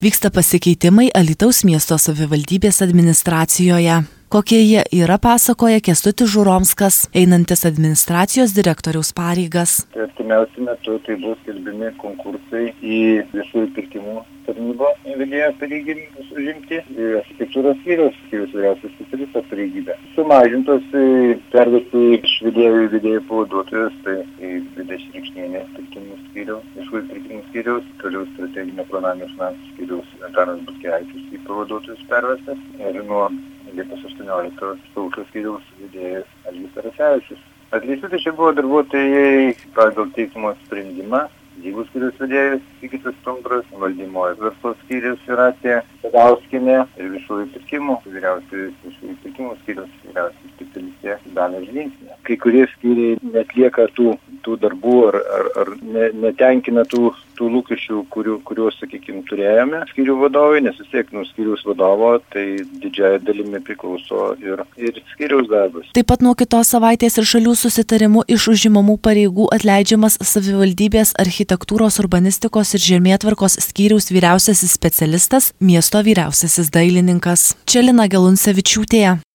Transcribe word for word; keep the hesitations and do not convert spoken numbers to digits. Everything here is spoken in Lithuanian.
Vyksta pasikeitimai Alytaus miesto savivaldybės administracijoje. Kokie jie yra, pasakoja Kęstutis Žuromskas, einantis administracijos direktoriaus pareigas. Artimiausiu metu tai bus skelbiami konkursai į viešųjų pirkimų tarnybos vedėjo pareigybius užimti ir architektūros skyriaus skyriaus vyriausias specialistas pareigybę. Sumažintos perduoti iš vedėjų į vedėjų pavaduotojus, tai į Vida Šrikšnienė pirkimų skyriaus, viešųjų pirkimų skyriaus, toliau strateginio planavimo finansų skyriaus Antanas Butkevičius į pavaduotojus pervestas ir nuo Liepos aštuonioliktos Saukos skyriaus vedėjas Algis Tarasevičius. Atleisti tai čia buvo darbuotojai pagal teismo sprendimą. Gynybos skyriaus vedėjas Sigitas Stumbras, valdymo ir verslo skyriaus Jūratė Sadauskienė ir viešųjų pirkimų vyriausiųjų viešųjų pirkimų skyriaus vyriausiųjų specialistė Dana Žlinskienė. Kai kurie skyriai netlieka tų, tų darbų ar, ar, ar ne, netenkina tų, tų lūkesčių, kurių, kuriuos, sakykime, turėjome skyrių vadovai, nes vis tiek nuo skyriaus vadovo tai didžiąją dalimi priklauso ir, ir skyriaus darbas. Taip pat nuo kitos savaitės ir šalių susitarimų iš užimamų pareigų atleidžiamas savivaldybės architektūros, urbanistikos ir žemėtvarkos skyriaus vyriausiasis specialistas, miesto vyriausiasis dailininkas. Čia Lina Geluncevičiūtė.